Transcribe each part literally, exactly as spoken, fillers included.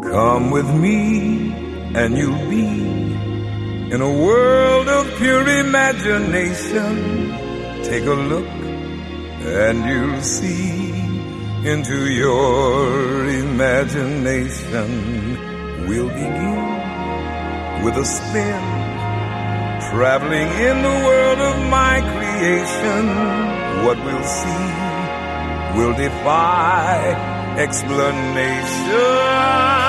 Come with me and you'll be in a world of pure imagination. Take a look and you'll see into your imagination. We'll begin with a spin, traveling in the world of my creation. What we'll see will defy explanation.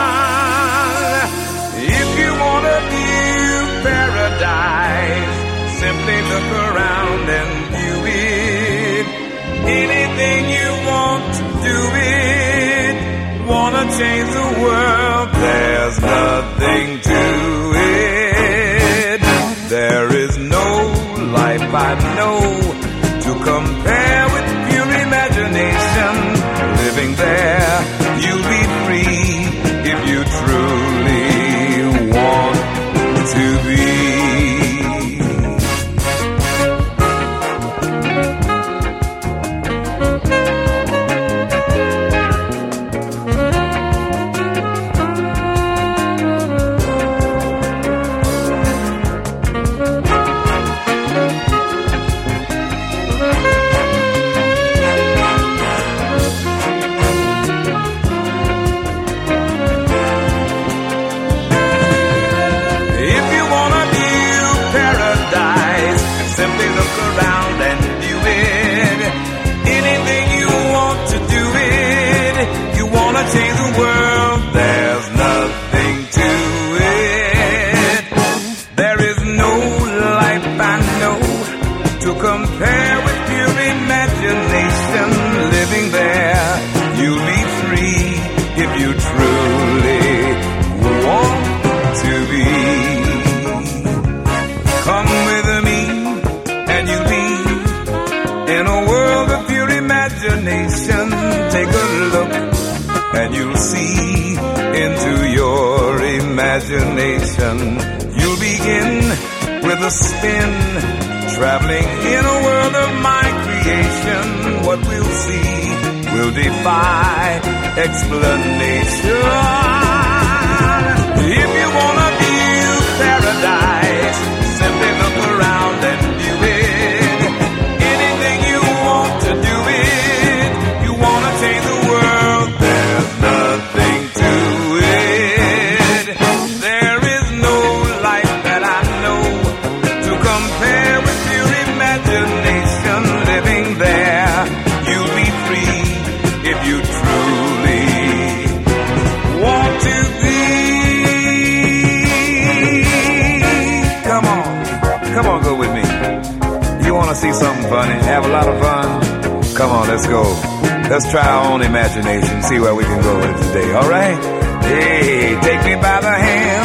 If you want a new paradise, simply look around and view it. Anything you want to do it. Wanna change the world, there's nothing to it. There is no life I know to compare with pure imagination. Living there, you'll be free if you truly want to be. Change the world, there's nothing to it. There is no life I know to compare with pure imagination. Living there, you'll be free if you truly want to be. Come with me and you'll be in a world of pure imagination. Take a look and you'll see into your imagination. You'll begin with a spin, traveling in a world of my creation. What we'll see will defy explanation. If you want a view paradise, simply look around and view it. Anything you want to do it. You want to change the world, there's nothing to it. There is no life that I know to compare with pure imagination. Living there, you'll be free if you truly want to be. Come on, come on, go with me. You want to see something funny, have a lot of fun? Come on, let's go. Let's try our own imagination, see where we can go with it today, all right? Hey, take me by the hand.